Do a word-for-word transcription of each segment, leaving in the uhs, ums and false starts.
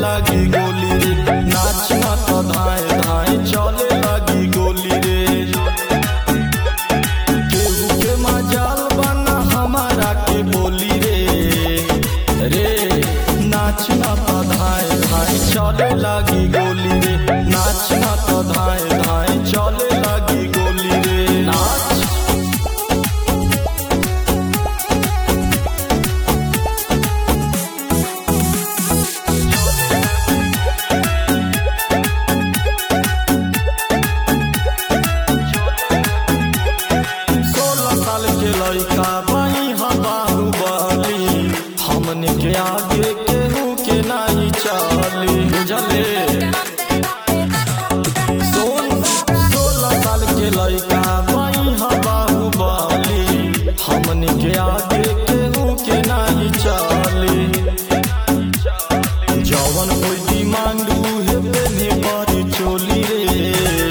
लागी गोली रे, नाचना तो धाए धाए चले लागी गोली रे। केहू के मजाल बना हमारा के बोली रे, रे नाचना तो धाए धाए चले लागी गोली रे, नाचना तो धाए धाए चले लागी गोली रे। नाच लड़का बाई बाहुबली, हमने के आगे केहू के नहीं चली बुझले। सोलह साल के लड़का बाई बाहुबली, हमने के आगे केहू के नहीं चली। जवन कोई डिमांड उहे पेने पर चोली रे,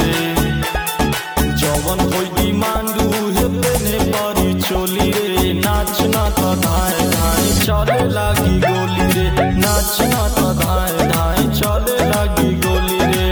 जवन कोई डिमांड उहे पेने पर चोली रे। नाचना तो धाए धाए चले लागी गोली रे, नाचना तो धाए धाए चले लागी गोली रे।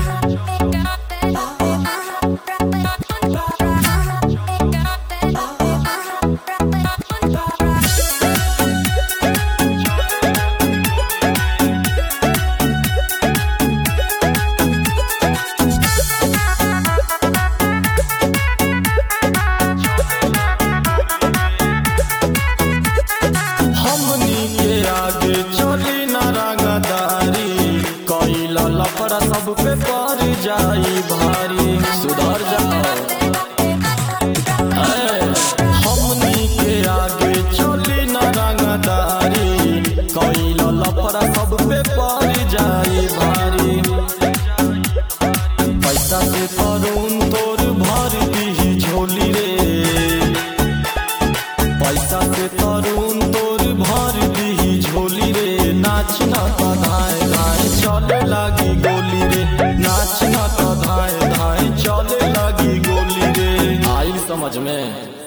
आगे चली न रंगदारी, कैला लफड़ा सब पे पड़ जाई भारी। सुधर जाओ हमनी के आगे चली न रंगदारी, कैला लफड़ा सब पे पड़ जाई भारी। पैसा से करून तोर भर दी झोली रे, पैसा से करून तोर भर दी झोली रे। नाचना तो धाए धाए चले लागी गोली रे, नाचना तो धाए धाए चले लागी गोली रे। आई समझ में।